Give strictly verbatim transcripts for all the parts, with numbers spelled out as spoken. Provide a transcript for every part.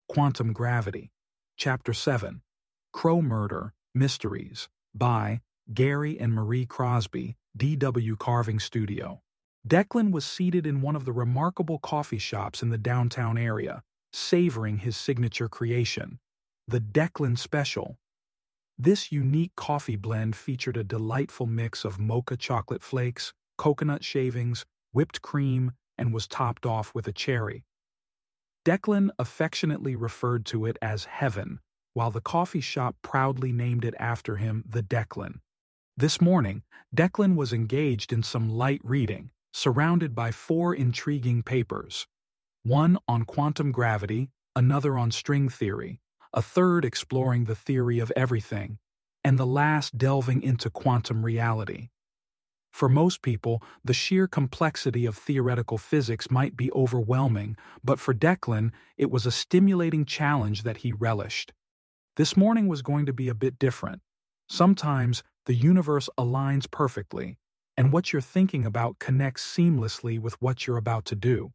Quantum Gravity. Chapter seven. Crow Murder, Mysteries, by Gary and Marie Crosby, D W Carving Studio. Declan was seated in one of the remarkable coffee shops in the downtown area, savoring his signature creation, the Declan Special. This unique coffee blend featured a delightful mix of mocha chocolate flakes, coconut shavings, whipped cream, and was topped off with a cherry. Declan affectionately referred to it as heaven, while the coffee shop proudly named it after him the Declan. This morning, Declan was engaged in some light reading, surrounded by four intriguing papers. One on quantum gravity, another on string theory, a third exploring the theory of everything, and the last delving into quantum reality. For most people, the sheer complexity of theoretical physics might be overwhelming, but for Declan, it was a stimulating challenge that he relished. This morning was going to be a bit different. Sometimes, the universe aligns perfectly, and what you're thinking about connects seamlessly with what you're about to do.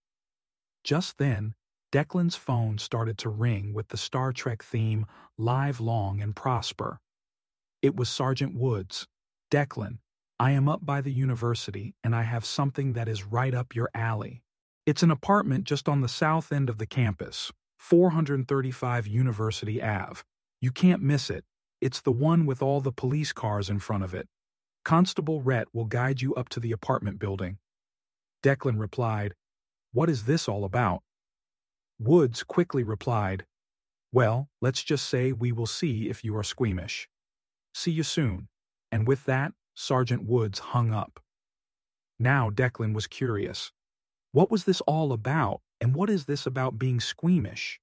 Just then, Declan's phone started to ring with the Star Trek theme, Live Long and Prosper. It was Sergeant Woods. "Declan, I am up by the university and I have something that is right up your alley. It's an apartment just on the south end of the campus, four thirty-five University Avenue. You can't miss it. It's the one with all the police cars in front of it. Constable Rhett will guide you up to the apartment building." Declan replied, "What is this all about?" Woods quickly replied, "Well, let's just say we will see if you are squeamish. See you soon." And with that, Sergeant Woods hung up. Now Declan was curious. What was this all about, and what is this about being squeamish?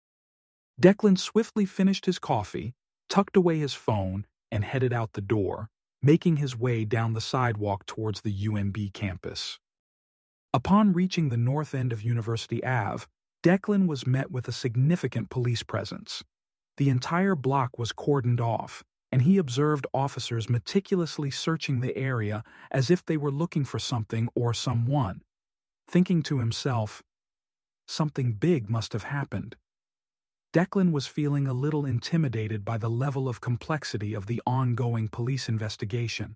Declan swiftly finished his coffee, tucked away his phone, and headed out the door, making his way down the sidewalk towards the U M B campus. Upon reaching the north end of University Avenue, Declan was met with a significant police presence. The entire block was cordoned off, and he observed officers meticulously searching the area as if they were looking for something or someone. Thinking to himself, something big must have happened. Declan was feeling a little intimidated by the level of complexity of the ongoing police investigation.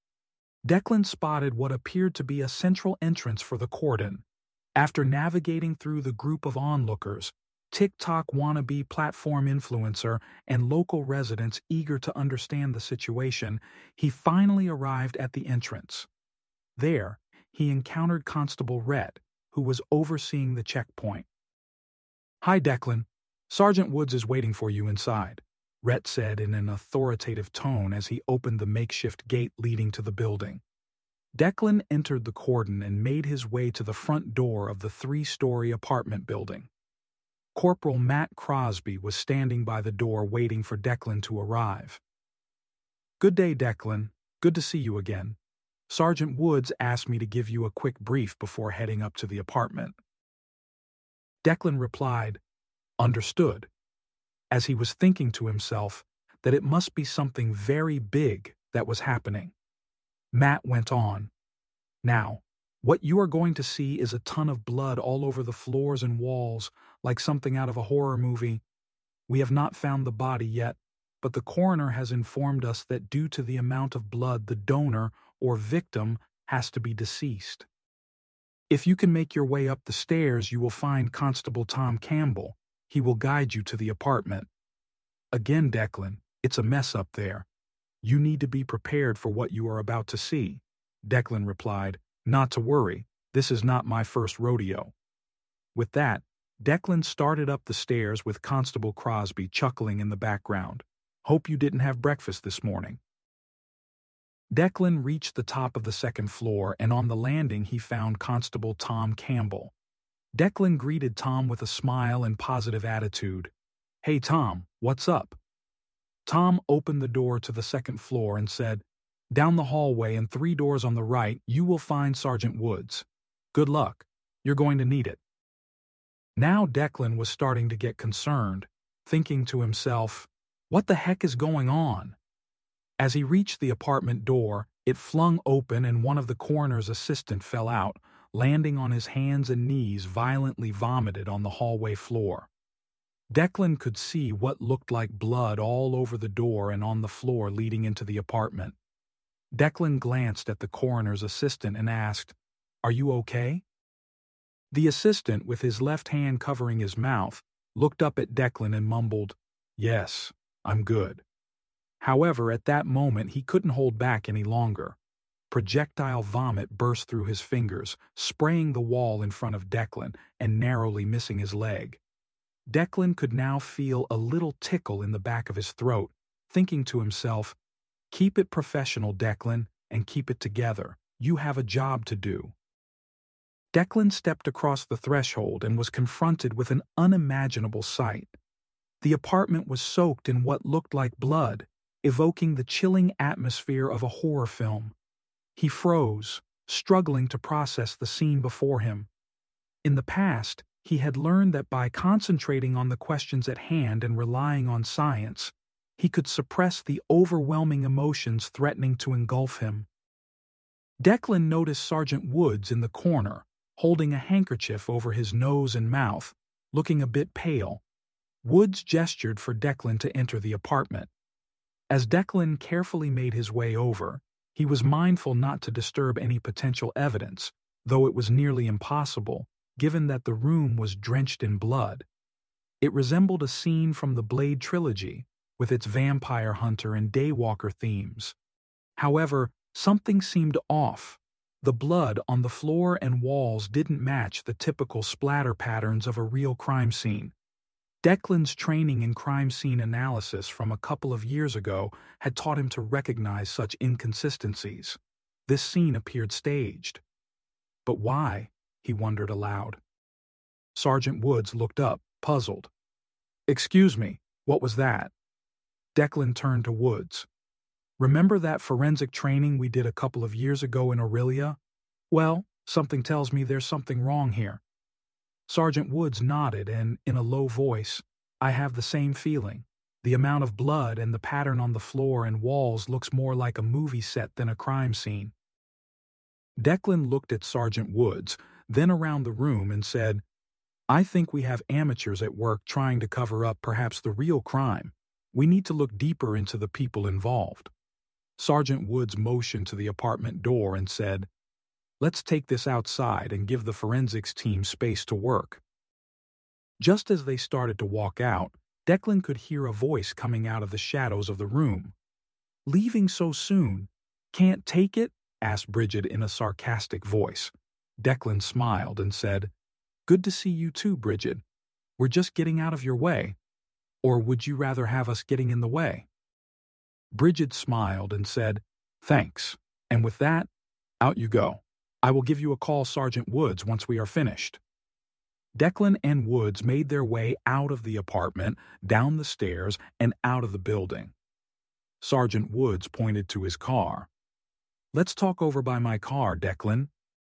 Declan spotted what appeared to be a central entrance for the cordon. After navigating through the group of onlookers, TikTok wannabe platform influencer, and local residents eager to understand the situation, he finally arrived at the entrance. There, he encountered Constable Rhett, who was overseeing the checkpoint. "Hi, Declan. Sergeant Woods is waiting for you inside," Rhett said in an authoritative tone as he opened the makeshift gate leading to the building. Declan entered the cordon and made his way to the front door of the three-story apartment building. Corporal Matt Crosby was standing by the door waiting for Declan to arrive. "Good day, Declan. Good to see you again. Sergeant Woods asked me to give you a quick brief before heading up to the apartment." Declan replied, "Understood," as he was thinking to himself that it must be something very big that was happening. Matt went on, "Now, what you are going to see is a ton of blood all over the floors and walls, like something out of a horror movie. We have not found the body yet, but the coroner has informed us that due to the amount of blood, the donor, or victim, has to be deceased. If you can make your way up the stairs, you will find Constable Tom Campbell. He will guide you to the apartment." "Again, Declan, it's a mess up there. You need to be prepared for what you are about to see," Declan replied. "Not to worry, this is not my first rodeo." With that, Declan started up the stairs with Constable Crosby chuckling in the background. "Hope you didn't have breakfast this morning." Declan reached the top of the second floor, and on the landing he found Constable Tom Campbell. Declan greeted Tom with a smile and positive attitude. "Hey Tom, what's up?" Tom opened the door to the second floor and said, "Down the hallway and three doors on the right, you will find Sergeant Woods. Good luck. You're going to need it." Now Declan was starting to get concerned, thinking to himself, what the heck is going on? As he reached the apartment door, it flung open and one of the coroner's assistants fell out, landing on his hands and knees, violently vomited on the hallway floor. Declan could see what looked like blood all over the door and on the floor leading into the apartment. Declan glanced at the coroner's assistant and asked, "Are you okay?" The assistant, with his left hand covering his mouth, looked up at Declan and mumbled, "Yes, I'm good." However, at that moment he couldn't hold back any longer. Projectile vomit burst through his fingers, spraying the wall in front of Declan and narrowly missing his leg. Declan could now feel a little tickle in the back of his throat, thinking to himself, "Keep it professional, Declan, and keep it together. You have a job to do." Declan stepped across the threshold and was confronted with an unimaginable sight. The apartment was soaked in what looked like blood, evoking the chilling atmosphere of a horror film. He froze, struggling to process the scene before him. In the past, he had learned that by concentrating on the questions at hand and relying on science, he could suppress the overwhelming emotions threatening to engulf him. Declan noticed Sergeant Woods in the corner, holding a handkerchief over his nose and mouth, looking a bit pale. Woods gestured for Declan to enter the apartment. As Declan carefully made his way over, he was mindful not to disturb any potential evidence, though it was nearly impossible, given that the room was drenched in blood. It resembled a scene from the Blade trilogy, with its vampire hunter and daywalker themes. However, something seemed off. The blood on the floor and walls didn't match the typical splatter patterns of a real crime scene. Declan's training in crime scene analysis from a couple of years ago had taught him to recognize such inconsistencies. This scene appeared staged. But why? He wondered aloud. Sergeant Woods looked up, puzzled. "Excuse me, what was that?" Declan turned to Woods. "Remember that forensic training we did a couple of years ago in Aurelia? Well, something tells me there's something wrong here." Sergeant Woods nodded and, in a low voice, "I have the same feeling. The amount of blood and the pattern on the floor and walls looks more like a movie set than a crime scene." Declan looked at Sergeant Woods, then around the room and said, "I think we have amateurs at work trying to cover up perhaps the real crime. We need to look deeper into the people involved." Sergeant Woods motioned to the apartment door and said, "Let's take this outside and give the forensics team space to work." Just as they started to walk out, Declan could hear a voice coming out of the shadows of the room. "Leaving so soon? Can't take it?" asked Bridget in a sarcastic voice. Declan smiled and said, "Good to see you too, Bridget. We're just getting out of your way. Or would you rather have us getting in the way?" Bridget smiled and said, "Thanks, and with that, out you go. I will give you a call, Sergeant Woods, once we are finished." Declan and Woods made their way out of the apartment, down the stairs, and out of the building. Sergeant Woods pointed to his car. "Let's talk over by my car, Declan."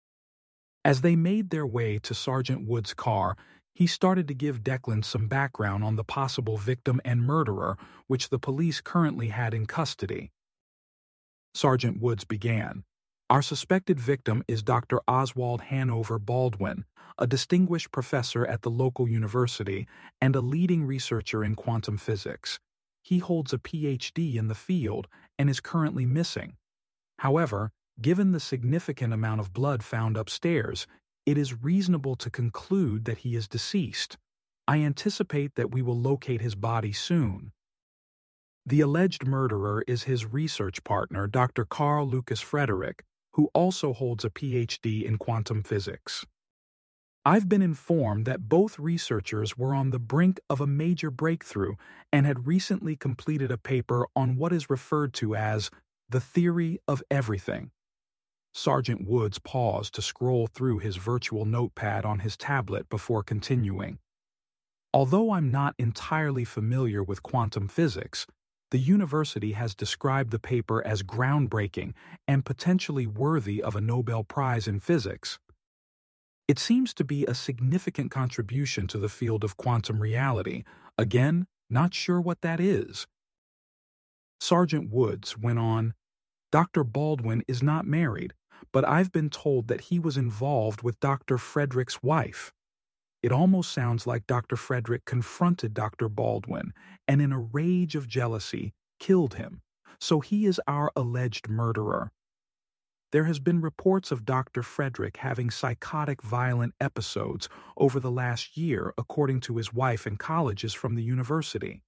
As they made their way to Sergeant Woods' car, he started to give Declan some background on the possible victim and murderer which the police currently had in custody. Sergeant Woods began, "Our suspected victim is Doctor Oswald Hanover Baldwin, a distinguished professor at the local university and a leading researcher in quantum physics. He holds a P H D in the field and is currently missing. However, given the significant amount of blood found upstairs, it is reasonable to conclude that he is deceased. I anticipate that we will locate his body soon. The alleged murderer is his research partner, Doctor Carl Lucas Frederick, who also holds a P H D in quantum physics. I've been informed that both researchers were on the brink of a major breakthrough and had recently completed a paper on what is referred to as the theory of everything." Sergeant Woods paused to scroll through his virtual notepad on his tablet before continuing. "Although I'm not entirely familiar with quantum physics, the university has described the paper as groundbreaking and potentially worthy of a Nobel Prize in physics. It seems to be a significant contribution to the field of quantum reality. Again, not sure what that is." Sergeant Woods went on, "Doctor Baldwin is not married, but I've been told that he was involved with Doctor Frederick's wife. It almost sounds like Doctor Frederick confronted Doctor Baldwin and, in a rage of jealousy, killed him. So he is our alleged murderer. There has been reports of Doctor Frederick having psychotic violent episodes over the last year, according to his wife and colleagues from the university.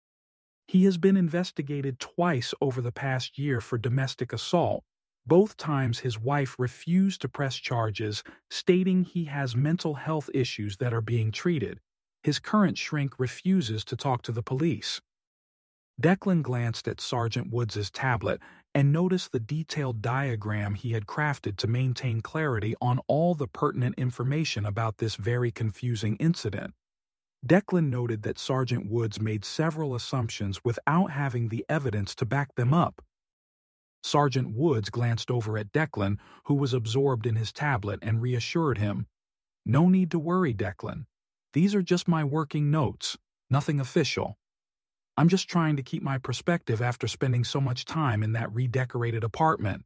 He has been investigated twice over the past year for domestic assault. Both times his wife refused to press charges, stating he has mental health issues that are being treated. His current shrink refuses to talk to the police. Declan glanced at Sergeant Woods's tablet and noticed the detailed diagram he had crafted to maintain clarity on all the pertinent information about this very confusing incident. Declan noted that Sergeant Woods made several assumptions without having the evidence to back them up. Sergeant Woods glanced over at Declan, who was absorbed in his tablet, and reassured him, "No need to worry, Declan. These are just my working notes, nothing official. I'm just trying to keep my perspective after spending so much time in that redecorated apartment.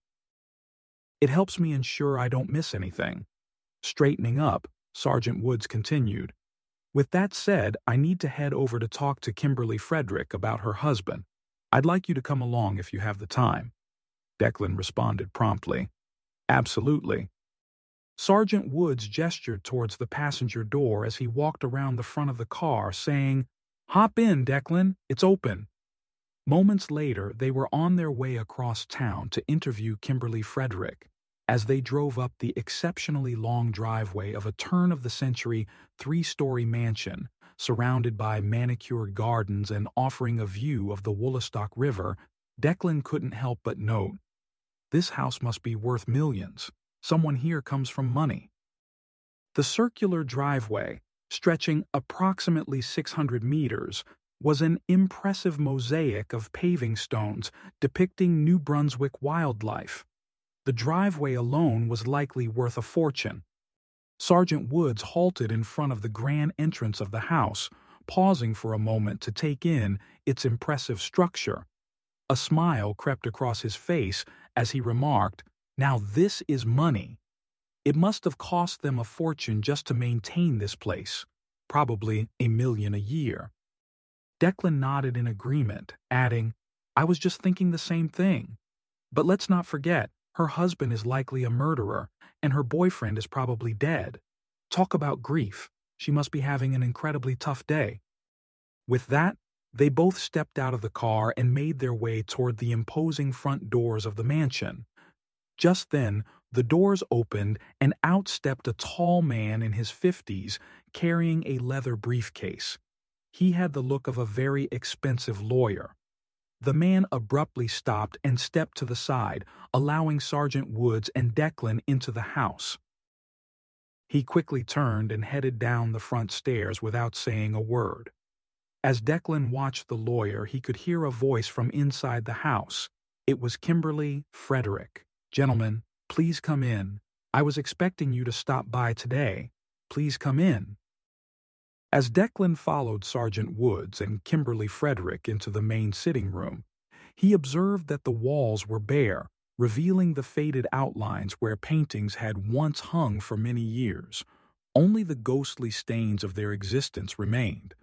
It helps me ensure I don't miss anything." Straightening up, Sergeant Woods continued, "With that said, I need to head over to talk to Kimberly Frederick about her husband. I'd like you to come along if you have the time." Declan responded promptly, "Absolutely." Sergeant Woods gestured towards the passenger door as he walked around the front of the car, saying, "Hop in, Declan, it's open." Moments later, they were on their way across town to interview Kimberly Frederick. As they drove up the exceptionally long driveway of a turn-of-the-century three-story mansion, surrounded by manicured gardens and offering a view of the Woolastock River, Declan couldn't help but note, "This house must be worth millions. Someone here comes from money." The circular driveway, stretching approximately six hundred meters, was an impressive mosaic of paving stones depicting New Brunswick wildlife. The driveway alone was likely worth a fortune. Sergeant Woods halted in front of the grand entrance of the house, pausing for a moment to take in its impressive structure. A smile crept across his face as he remarked, "Now this is money. It must have cost them a fortune just to maintain this place, probably a million a year." Declan nodded in agreement, adding, "I was just thinking the same thing. But let's not forget, her husband is likely a murderer, and her boyfriend is probably dead. Talk about grief. She must be having an incredibly tough day." With that, they both stepped out of the car and made their way toward the imposing front doors of the mansion. Just then, the doors opened and out stepped a tall man in his fifties carrying a leather briefcase. He had the look of a very expensive lawyer. The man abruptly stopped and stepped to the side, allowing Sergeant Woods and Declan into the house. He quickly turned and headed down the front stairs without saying a word. As Declan watched the lawyer, he could hear a voice from inside the house. It was Kimberly Frederick. "Gentlemen, please come in. I was expecting you to stop by today. Please come in." As Declan followed Sergeant Woods and Kimberly Frederick into the main sitting room, he observed that the walls were bare, revealing the faded outlines where paintings had once hung for many years. Only the ghostly stains of their existence remained.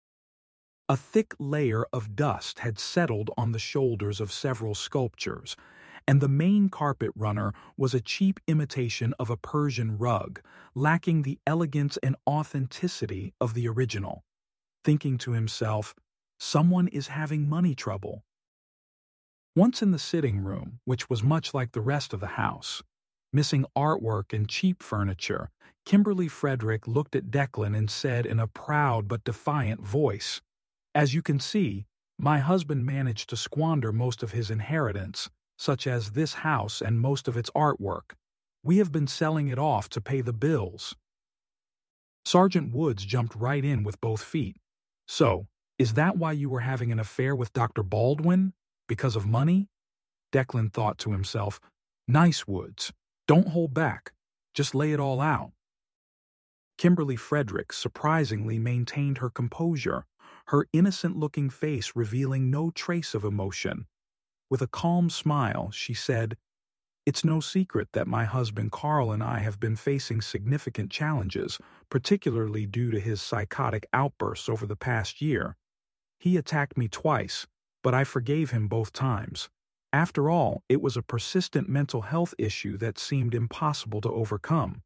A thick layer of dust had settled on the shoulders of several sculptures, and the main carpet runner was a cheap imitation of a Persian rug, lacking the elegance and authenticity of the original. Thinking to himself, "Someone is having money trouble." Once in the sitting room, which was much like the rest of the house, missing artwork and cheap furniture, Kimberly Frederick looked at Declan and said in a proud but defiant voice, "As you can see, my husband managed to squander most of his inheritance, such as this house and most of its artwork. We have been selling it off to pay the bills." Sergeant Woods jumped right in with both feet. "So, is that why you were having an affair with Doctor Baldwin? Because of money?" Declan thought to himself, "Nice, Woods. Don't hold back. Just lay it all out." Kimberly Frederick surprisingly maintained her composure, her innocent-looking face revealing no trace of emotion. With a calm smile, she said, It's no secret that my husband Carl and I have been facing significant challenges, particularly due to his psychotic outbursts over the past year. He attacked me twice, but I forgave him both times. After all, it was a persistent mental health issue that seemed impossible to overcome.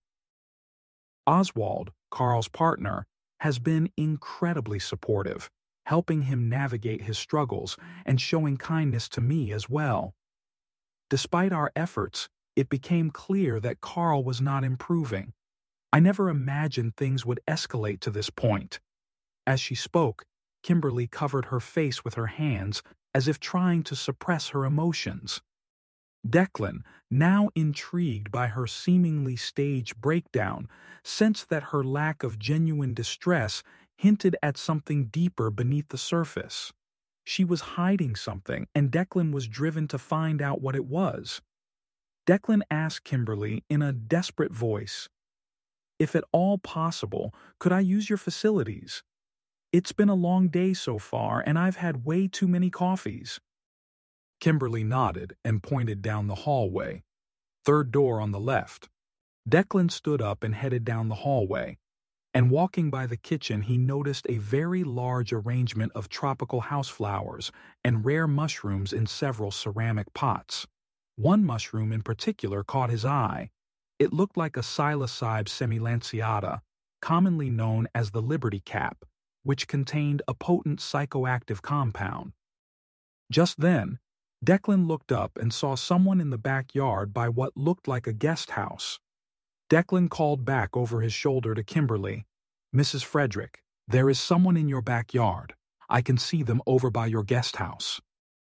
Oswald, Carl's partner, has been incredibly supportive, helping him navigate his struggles and showing kindness to me as well. Despite our efforts, it became clear that Carl was not improving. I never imagined things would escalate to this point. As she spoke, Kimberly covered her face with her hands as if trying to suppress her emotions. Declan, now intrigued by her seemingly staged breakdown, sensed that her lack of genuine distress hinted at something deeper beneath the surface. She was hiding something, and Declan was driven to find out what it was. Declan asked Kimberly in a desperate voice, "If at all possible, could I use your facilities? It's been a long day so far, and I've had way too many coffees." Kimberly nodded and pointed down the hallway. "Third door on the left." Declan stood up and headed down the hallway, and walking by the kitchen he noticed a very large arrangement of tropical houseflowers and rare mushrooms in several ceramic pots. One mushroom in particular caught his eye. It looked like a Psilocybe semilanceata, commonly known as the Liberty Cap, which contained a potent psychoactive compound. Just then, Declan looked up and saw someone in the backyard by what looked like a guest house. Declan called back over his shoulder to Kimberly, "Missus Frederick, there is someone in your backyard. I can see them over by your guest house."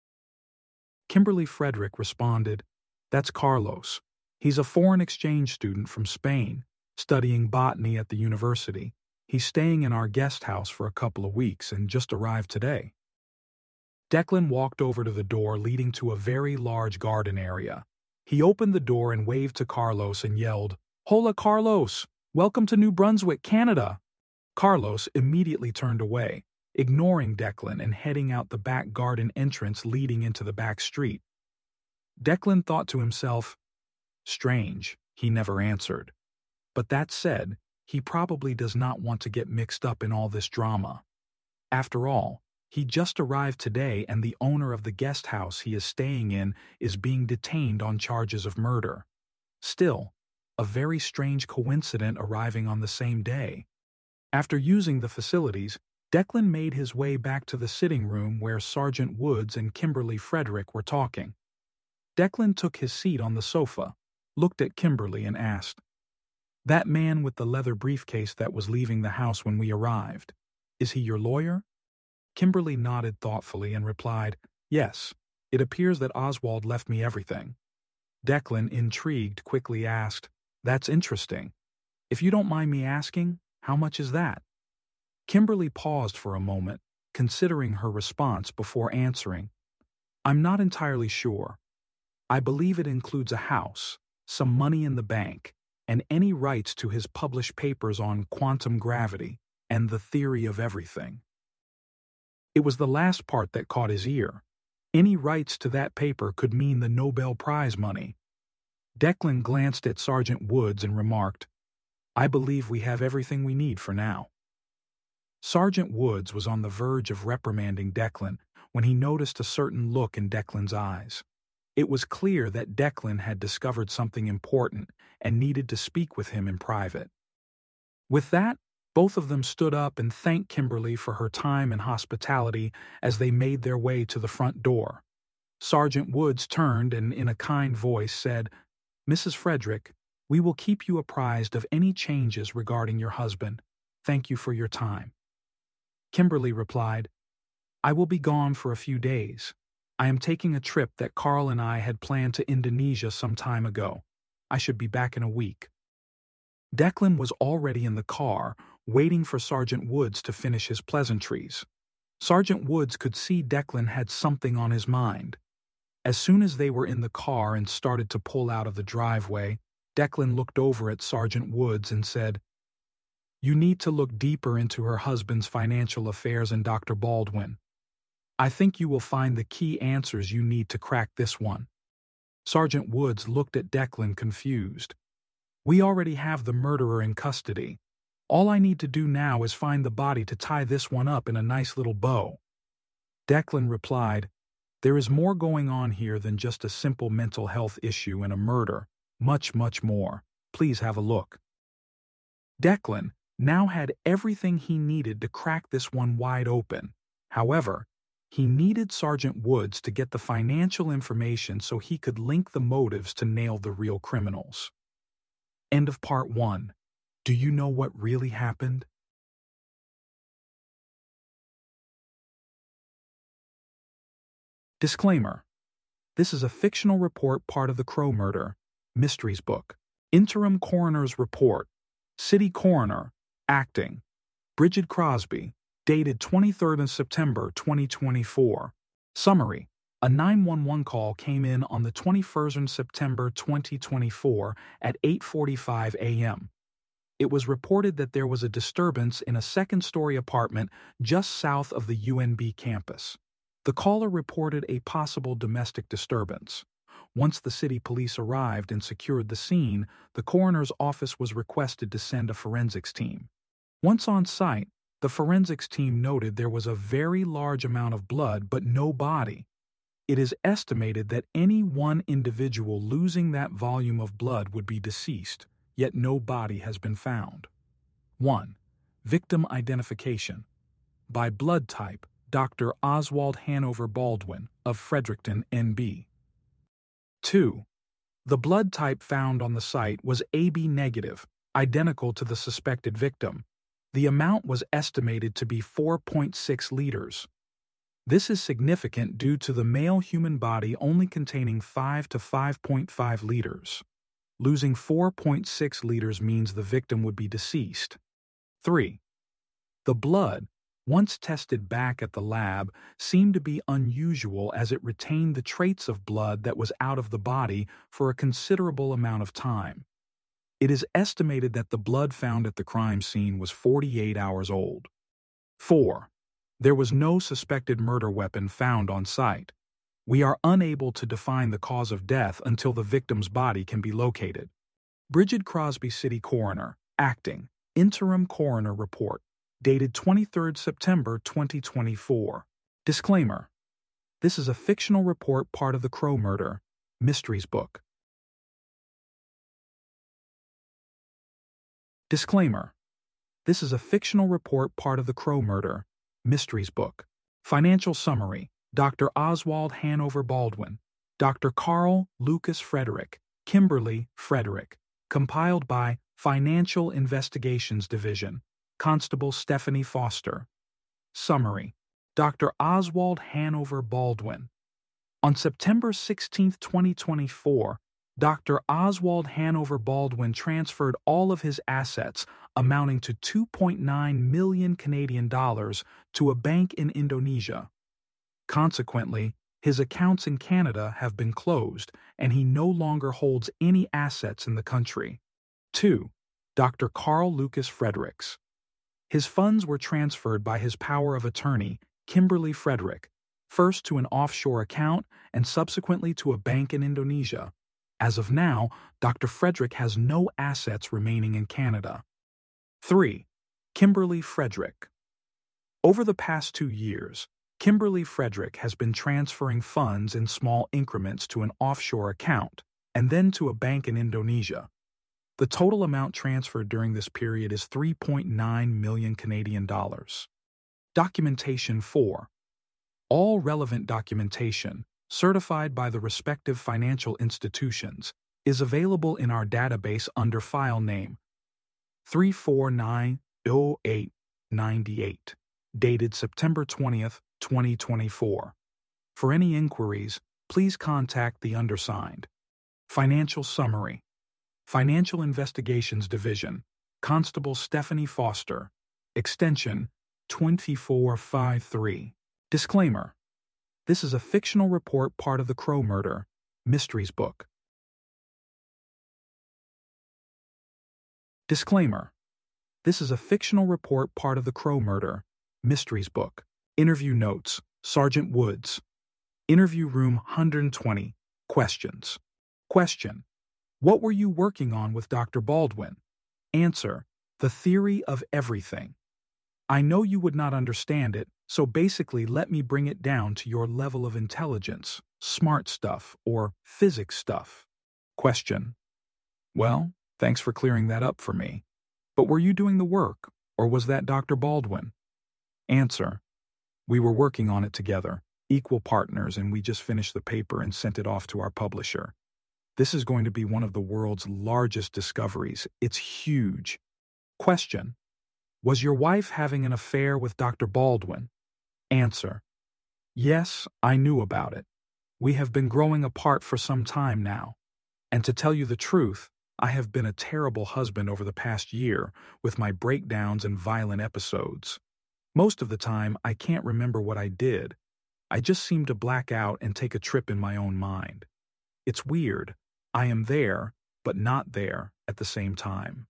Kimberly Frederick responded, "That's Carlos. He's a foreign exchange student from Spain, studying botany at the university. He's staying in our guest house for a couple of weeks and just arrived today." Declan walked over to the door leading to a very large garden area. He opened the door and waved to Carlos and yelled, "Hola, Carlos! Welcome to New Brunswick, Canada!" Carlos immediately turned away, ignoring Declan and heading out the back garden entrance leading into the back street. Declan thought to himself, "Strange, he never answered. But that said, he probably does not want to get mixed up in all this drama. After all, he just arrived today and the owner of the guest house he is staying in is being detained on charges of murder. Still, a very strange coincidence arriving on the same day." After using the facilities, Declan made his way back to the sitting room where Sergeant Woods and Kimberly Frederick were talking. Declan took his seat on the sofa, looked at Kimberly and asked, "That man with the leather briefcase that was leaving the house when we arrived, is he your lawyer?" Kimberly nodded thoughtfully and replied, "Yes, it appears that Oswald left me everything." Declan, intrigued, quickly asked, "That's interesting. If you don't mind me asking, how much is that?" Kimberly paused for a moment, considering her response before answering, "I'm not entirely sure. I believe it includes a house, some money in the bank, and any rights to his published papers on quantum gravity and the theory of everything." It was the last part that caught his ear. Any rights to that paper could mean the Nobel Prize money. Declan glanced at Sergeant Woods and remarked, "I believe we have everything we need for now." Sergeant Woods was on the verge of reprimanding Declan when he noticed a certain look in Declan's eyes. It was clear that Declan had discovered something important and needed to speak with him in private. With that, both of them stood up and thanked Kimberly for her time and hospitality as they made their way to the front door. Sergeant Woods turned and in a kind voice said, "Missus Frederick, we will keep you apprised of any changes regarding your husband. Thank you for your time." Kimberly replied, "I will be gone for a few days. I am taking a trip that Carl and I had planned to Indonesia some time ago. I should be back in a week." Declan was already in the car, waiting for Sergeant Woods to finish his pleasantries. Sergeant Woods could see Declan had something on his mind. As soon as they were in the car and started to pull out of the driveway, Declan looked over at Sergeant Woods and said, "You need to look deeper into her husband's financial affairs and Doctor Baldwin. I think you will find the key answers you need to crack this one." Sergeant Woods looked at Declan confused. "We already have the murderer in custody. All I need to do now is find the body to tie this one up in a nice little bow." Declan replied, "There is more going on here than just a simple mental health issue and a murder. Much, much more. Please have a look." Declan now had everything he needed to crack this one wide open. However, he needed Sergeant Woods to get the financial information so he could link the motives to nail the real criminals. End of part one. Do you know what really happened? Disclaimer. This is a fictional report part of the Crow Murder Mysteries book. Interim Coroner's Report. City Coroner. Acting. Bridget Crosby. Dated twenty-third of September twenty twenty-four. Summary. A nine one one call came in on the twenty-first of September twenty twenty-four at eight forty-five a m It was reported that there was a disturbance in a second-story apartment just south of the U N B campus. The caller reported a possible domestic disturbance. Once the city police arrived and secured the scene, the coroner's office was requested to send a forensics team. Once on site, the forensics team noted there was a very large amount of blood but no body. It is estimated that any one individual losing that volume of blood would be deceased, yet no body has been found. one. Victim identification. By blood type, Doctor Oswald Hanover Baldwin of Fredericton, N B two. The blood type found on the site was A B negative, identical to the suspected victim. The amount was estimated to be four point six liters. This is significant due to the male human body only containing five to five point five liters. Losing four point six liters means the victim would be deceased. three. The blood, once tested back at the lab, seemed to be unusual as it retained the traits of blood that was out of the body for a considerable amount of time. It is estimated that the blood found at the crime scene was forty-eight hours old. four. There was no suspected murder weapon found on site. We are unable to define the cause of death until the victim's body can be located. Bridget Crosby City Coroner, Acting, Interim Coroner Report, dated twenty-third of September twenty twenty-four. Disclaimer. This is a fictional report part of the Crow Murder Mysteries book. Disclaimer. This is a fictional report part of the Crow Murder Mysteries book. Financial summary. Doctor Oswald Hanover Baldwin. Doctor Carl Lucas Frederick. Kimberly Frederick. Compiled by Financial Investigations Division. Constable Stephanie Foster. Summary. Doctor Oswald Hanover Baldwin. On September sixteenth, twenty twenty-four, Doctor Oswald Hanover Baldwin transferred all of his assets, amounting to two point nine million Canadian dollars, to a bank in Indonesia. Consequently, his accounts in Canada have been closed, and he no longer holds any assets in the country. two. Doctor Carl Lucas Fredericks. His funds were transferred by his power of attorney, Kimberly Frederick, first to an offshore account and subsequently to a bank in Indonesia. As of now, Doctor Frederick has no assets remaining in Canada. three. Kimberly Frederick. Over the past two years, Kimberly Frederick has been transferring funds in small increments to an offshore account and then to a bank in Indonesia. The total amount transferred during this period is three point nine million Canadian dollars. Documentation four. All relevant documentation, certified by the respective financial institutions, is available in our database under file name three four nine zero eight nine eight, dated September twentieth, twenty twenty-four. For any inquiries, please contact the undersigned. Financial summary. Financial Investigations Division, Constable Stephanie Foster, extension twenty-four fifty-three. Disclaimer. This is a fictional report part of the Crow Murder Mysteries book. Disclaimer. This is a fictional report part of the Crow Murder Mysteries book. Interview notes. Sergeant Woods. Interview room one hundred twenty. Questions. Question: What were you working on with Doctor Baldwin? Answer: The theory of everything. I know you would not understand it, so basically let me bring it down to your level of intelligence, smart stuff, or physics stuff. Question: Well, thanks for clearing that up for me. But were you doing the work, or was that Doctor Baldwin? Answer: We were working on it together, equal partners, and we just finished the paper and sent it off to our publisher. This is going to be one of the world's largest discoveries. It's huge. Question: Was your wife having an affair with Doctor Baldwin? Answer: Yes, I knew about it. We have been growing apart for some time now. And to tell you the truth, I have been a terrible husband over the past year with my breakdowns and violent episodes. Most of the time, I can't remember what I did. I just seem to black out and take a trip in my own mind. It's weird. I am there, but not there at the same time.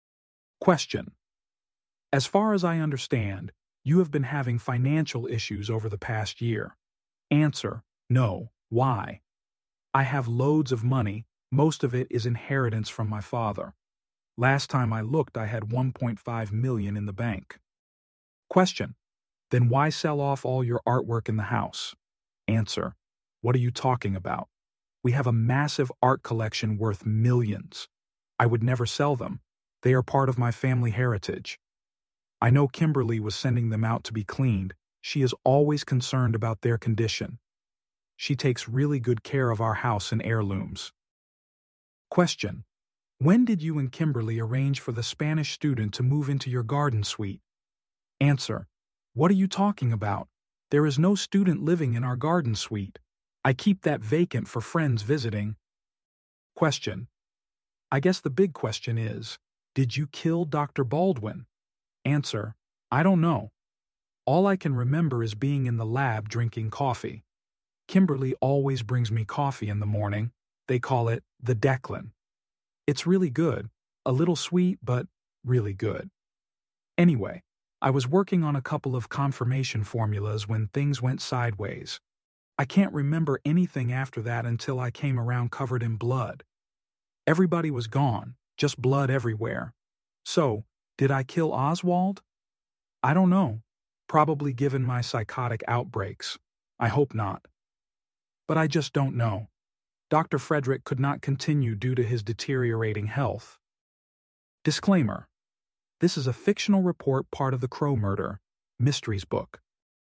Question: As far as I understand, you have been having financial issues over the past year. Answer: No. Why? I have loads of money. Most of it is inheritance from my father. Last time I looked, I had one point five million dollars in the bank. Question: Then why sell off all your artwork in the house? Answer: What are you talking about? We have a massive art collection worth millions. I would never sell them. They are part of my family heritage. I know Kimberly was sending them out to be cleaned. She is always concerned about their condition. She takes really good care of our house and heirlooms. Question: When did you and Kimberly arrange for the Spanish student to move into your garden suite? Answer: What are you talking about? There is no student living in our garden suite. I keep that vacant for friends visiting. Question: I guess the big question is, did you kill Doctor Baldwin? Answer: I don't know. All I can remember is being in the lab drinking coffee. Kimberly always brings me coffee in the morning. They call it the Declan. It's really good, a little sweet, but really good. Anyway, I was working on a couple of confirmation formulas when things went sideways. I can't remember anything after that until I came around covered in blood. Everybody was gone, just blood everywhere. So, did I kill Oswald? I don't know. Probably given my psychotic outbreaks. I hope not. But I just don't know. Doctor Frederick could not continue due to his deteriorating health. Disclaimer: This is a fictional report part of the Crow Murder Mysteries book.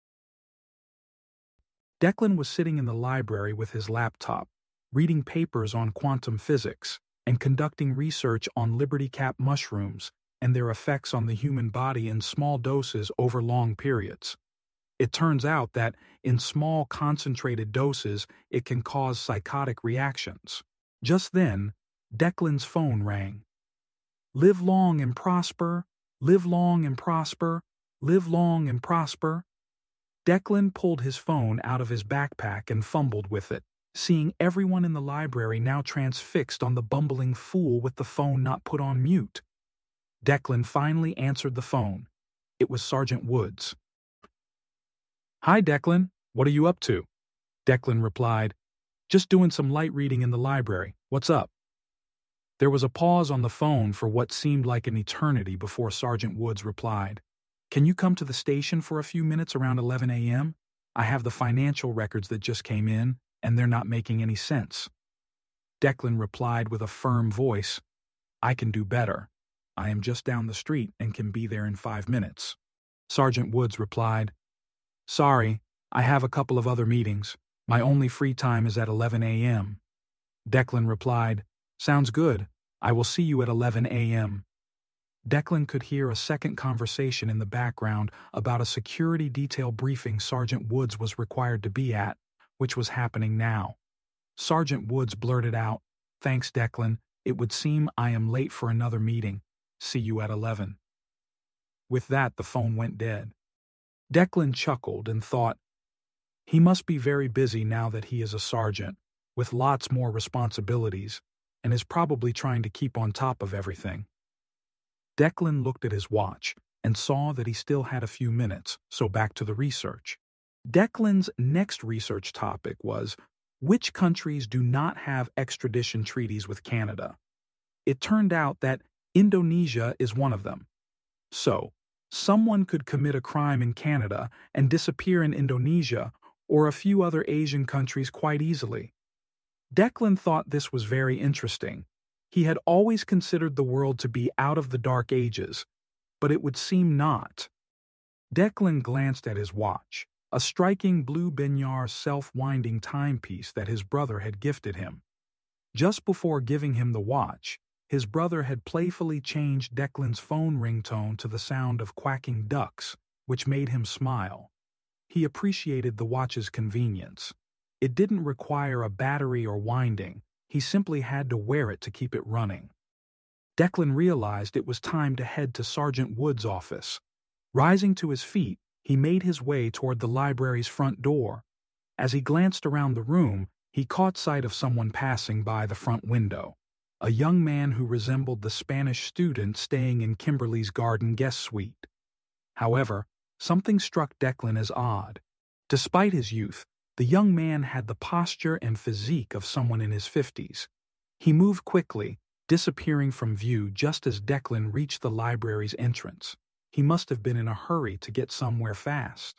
Declan was sitting in the library with his laptop, reading papers on quantum physics and conducting research on Liberty Cap mushrooms and their effects on the human body in small doses over long periods. It turns out that, in small concentrated doses, it can cause psychotic reactions. Just then, Declan's phone rang. Live long and prosper, live long and prosper, live long and prosper. Declan pulled his phone out of his backpack and fumbled with it, seeing everyone in the library now transfixed on the bumbling fool with the phone not put on mute. Declan finally answered the phone. It was Sergeant Woods. Hi, Declan. What are you up to? Declan replied, Just doing some light reading in the library. What's up? There was a pause on the phone for what seemed like an eternity before Sergeant Woods replied, Can you come to the station for a few minutes around eleven a m? I have the financial records that just came in, and they're not making any sense. Declan replied with a firm voice, I can do better. I am just down the street and can be there in five minutes. Sergeant Woods replied, Sorry, I have a couple of other meetings. My only free time is at eleven a m. Declan replied, Sounds good. I will see you at eleven a m. Declan could hear a second conversation in the background about a security detail briefing Sergeant Woods was required to be at, which was happening now. Sergeant Woods blurted out, Thanks, Declan. It would seem I am late for another meeting. See you at eleven. With that, the phone went dead. Declan chuckled and thought, he must be very busy now that he is a sergeant, with lots more responsibilities, and is probably trying to keep on top of everything. Declan looked at his watch and saw that he still had a few minutes, so back to the research. Declan's next research topic was Which countries do not have extradition treaties with Canada? It turned out that Indonesia is one of them. So, someone could commit a crime in Canada and disappear in Indonesia or a few other Asian countries quite easily. Declan thought this was very interesting. He had always considered the world to be out of the Dark Ages, but it would seem not. Declan glanced at his watch, a striking blue Benyar self-winding timepiece that his brother had gifted him. Just before giving him the watch, his brother had playfully changed Declan's phone ringtone to the sound of quacking ducks, which made him smile. He appreciated the watch's convenience. It didn't require a battery or winding, he simply had to wear it to keep it running. Declan realized it was time to head to Sergeant Wood's office. Rising to his feet, he made his way toward the library's front door. As he glanced around the room, he caught sight of someone passing by the front window, a young man who resembled the Spanish student staying in Kimberly's garden guest suite. However, something struck Declan as odd. Despite his youth, the young man had the posture and physique of someone in his fifties. He moved quickly, disappearing from view just as Declan reached the library's entrance. He must have been in a hurry to get somewhere fast.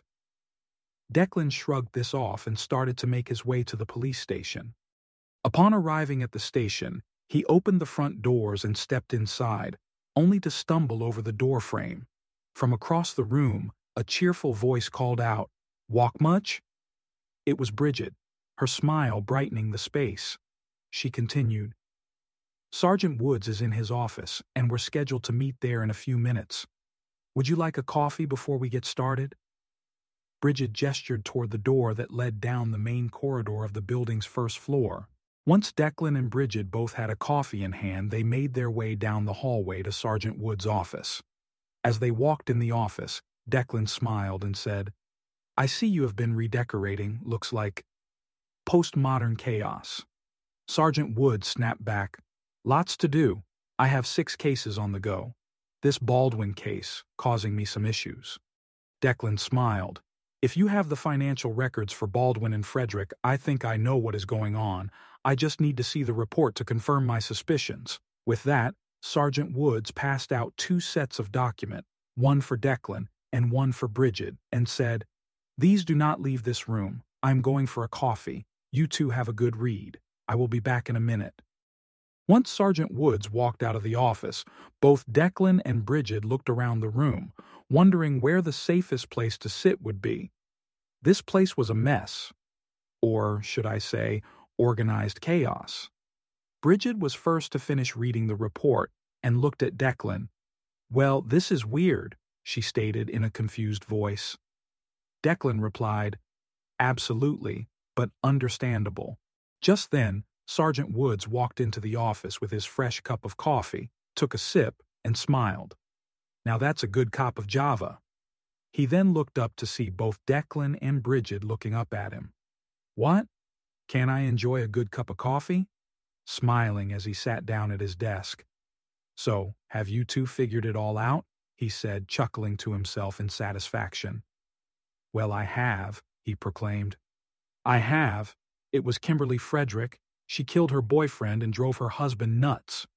Declan shrugged this off and started to make his way to the police station. Upon arriving at the station, he opened the front doors and stepped inside, only to stumble over the doorframe. From across the room, a cheerful voice called out, "Walk much?" It was Bridget, her smile brightening the space. She continued, "Sergeant Woods is in his office, and we're scheduled to meet there in a few minutes. Would you like a coffee before we get started?" Bridget gestured toward the door that led down the main corridor of the building's first floor. Once Declan and Bridget both had a coffee in hand, they made their way down the hallway to Sergeant Wood's office. As they walked in the office, Declan smiled and said, "I see you have been redecorating, looks like postmodern chaos." Sergeant Wood snapped back, "Lots to do. I have six cases on the go. This Baldwin case, causing me some issues." Declan smiled. "If you have the financial records for Baldwin and Frederick, I think I know what is going on. I just need to see the report to confirm my suspicions." With that, Sergeant Woods passed out two sets of document, one for Declan and one for Bridget, and said, "These do not leave this room. I'm going for a coffee. You two have a good read. I will be back in a minute." Once Sergeant Woods walked out of the office, both Declan and Bridget looked around the room, wondering where the safest place to sit would be. This place was a mess. Or, should I say, organized chaos. Bridget was first to finish reading the report and looked at Declan. "Well, this is weird," she stated in a confused voice. Declan replied, "Absolutely, but understandable." Just then, Sergeant Woods walked into the office with his fresh cup of coffee, took a sip, and smiled. "Now that's a good cup of Java." He then looked up to see both Declan and Bridget looking up at him. "What? Can I enjoy a good cup of coffee?" Smiling as he sat down at his desk. "So, have you two figured it all out?" he said, chuckling to himself in satisfaction. "Well, I have," he proclaimed. "I have. It was Kimberly Frederick. She killed her boyfriend and drove her husband nuts."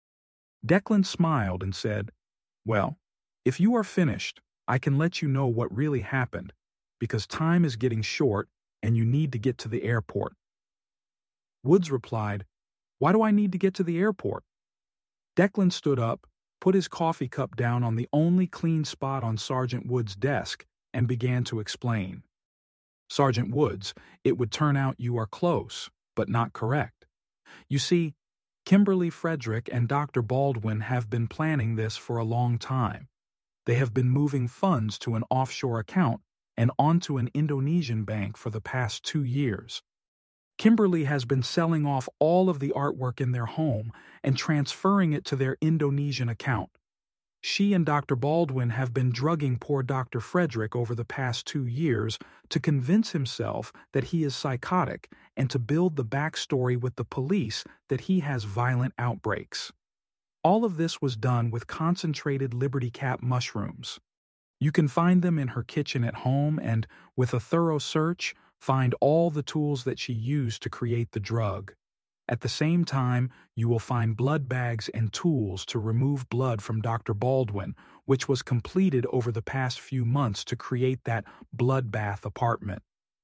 Declan smiled and said, "Well, if you are finished, I can let you know what really happened, because time is getting short and you need to get to the airport." Woods replied, "Why do I need to get to the airport?" Declan stood up, put his coffee cup down on the only clean spot on Sergeant Woods' desk, and began to explain. "Sergeant Woods, it would turn out you are close, but not correct. You see, Kimberly Frederick and Doctor Baldwin have been planning this for a long time. They have been moving funds to an offshore account and onto an Indonesian bank for the past two years. Kimberly has been selling off all of the artwork in their home and transferring it to their Indonesian account. She and Doctor Baldwin have been drugging poor Doctor Frederick over the past two years to convince himself that he is psychotic and to build the backstory with the police that he has violent outbreaks. All of this was done with concentrated Liberty Cap mushrooms. You can find them in her kitchen at home and, with a thorough search, find all the tools that she used to create the drug. At the same time, you will find blood bags and tools to remove blood from Doctor Baldwin, which was completed over the past few months to create that bloodbath apartment.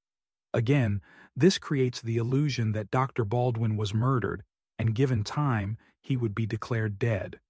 Again, this creates the illusion that Doctor Baldwin was murdered, and given time, he would be declared dead.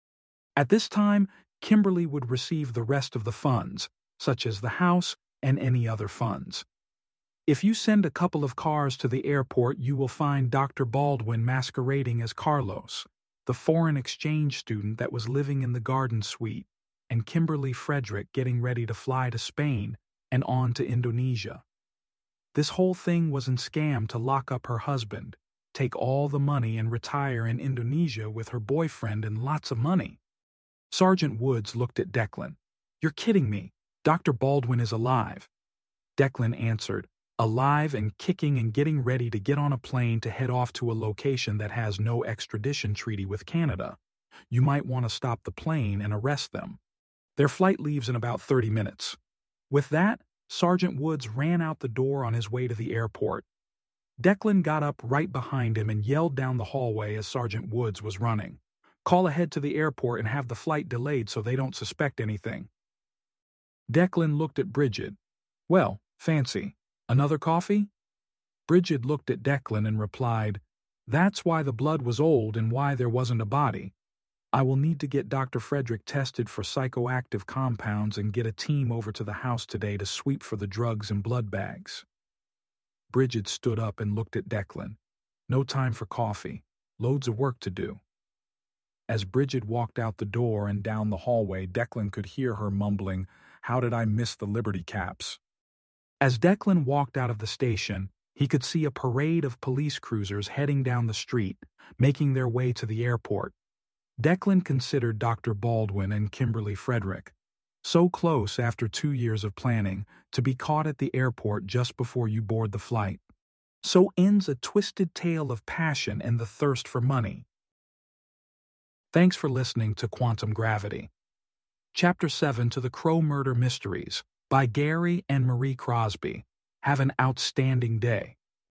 At this time, Kimberly would receive the rest of the funds, such as the house and any other funds. If you send a couple of cars to the airport, you will find Doctor Baldwin masquerading as Carlos, the foreign exchange student that was living in the garden suite, and Kimberly Frederick getting ready to fly to Spain and on to Indonesia. This whole thing was a scam to lock up her husband, take all the money and retire in Indonesia with her boyfriend and lots of money. Sergeant Woods looked at Declan. "You're kidding me. Doctor Baldwin is alive." Declan answered, "Alive and kicking and getting ready to get on a plane to head off to a location that has no extradition treaty with Canada. You might want to stop the plane and arrest them. Their flight leaves in about thirty minutes. With that, Sergeant Woods ran out the door on his way to the airport. Declan got up right behind him and yelled down the hallway as Sergeant Woods was running. "Call ahead to the airport and have the flight delayed so they don't suspect anything." Declan looked at Bridget. "Well, fancy. Another coffee?" Bridget looked at Declan and replied, "That's why the blood was old and why there wasn't a body. I will need to get Doctor Frederick tested for psychoactive compounds and get a team over to the house today to sweep for the drugs and blood bags." Bridget stood up and looked at Declan. "No time for coffee. Loads of work to do." As Bridget walked out the door and down the hallway, Declan could hear her mumbling, "How did I miss the Liberty Caps?" As Declan walked out of the station, he could see a parade of police cruisers heading down the street, making their way to the airport. Declan considered Doctor Baldwin and Kimberly Frederick. So close after two years of planning, to be caught at the airport just before you board the flight. So ends a twisted tale of passion and the thirst for money. Thanks for listening to Quantum Gravity. Chapter seven to the Crow Murder Mysteries by Gary and Marie Crosby. Have an outstanding day.